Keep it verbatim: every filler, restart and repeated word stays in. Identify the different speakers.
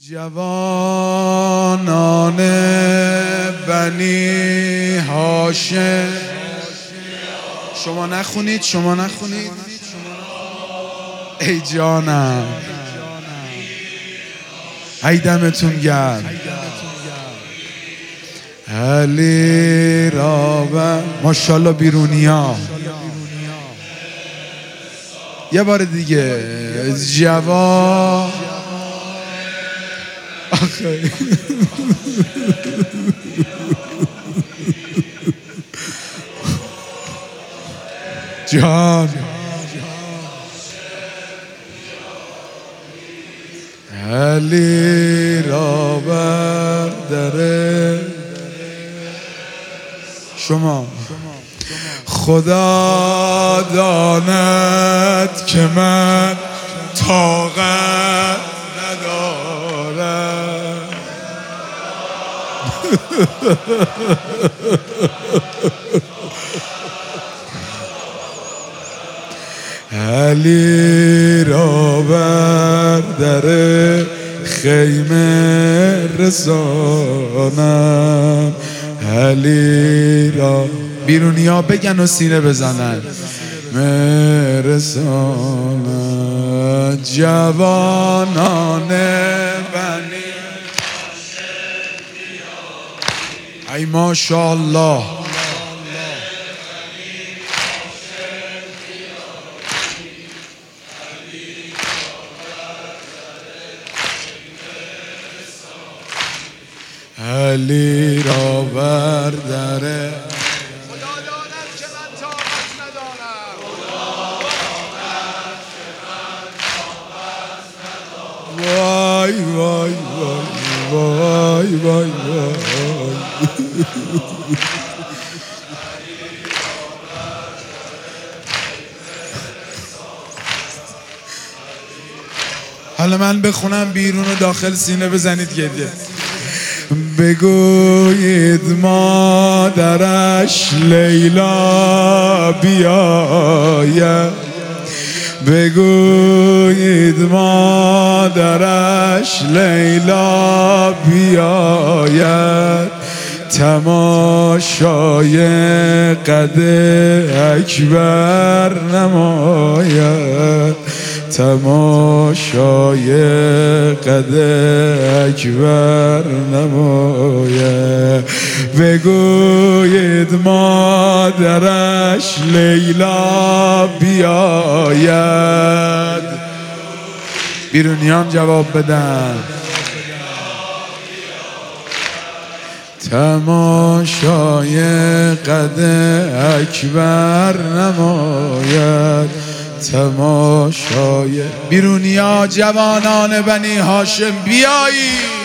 Speaker 1: جوانان بنی هاشم. شما نخونید شما نخونید ای جانم، ای دمتون گرم. علی رابر ماشاءالله بیرونیا. یه بار دیگه جوان آخه جان علی را برداره. شما خدا داند که من طاقت ندارم. علی را بر در خیمه رسانم. علی را بیرونیا بگن و سینه بزنن. مرسانم جوانان بنی. ای ماشاءالله. علی را برداره.
Speaker 2: خدا داند که من طاقت ندارم.
Speaker 1: وای وای وای وای وای وای. حالا من بخونم بیرون و داخل سینه بزنید گریه. بگویید مادرش لیلا بیاید. بگویید مادرش لیلا بیاید. تماشای قد اکبر نماید. تماشای قد اکبر نماید. بگویید مادرش لیلا بیاید. بیرونیان جواب بدن. تماشای قد اکبر نماید. تماشای بیرونیا جوانان بنی هاشم بیایید.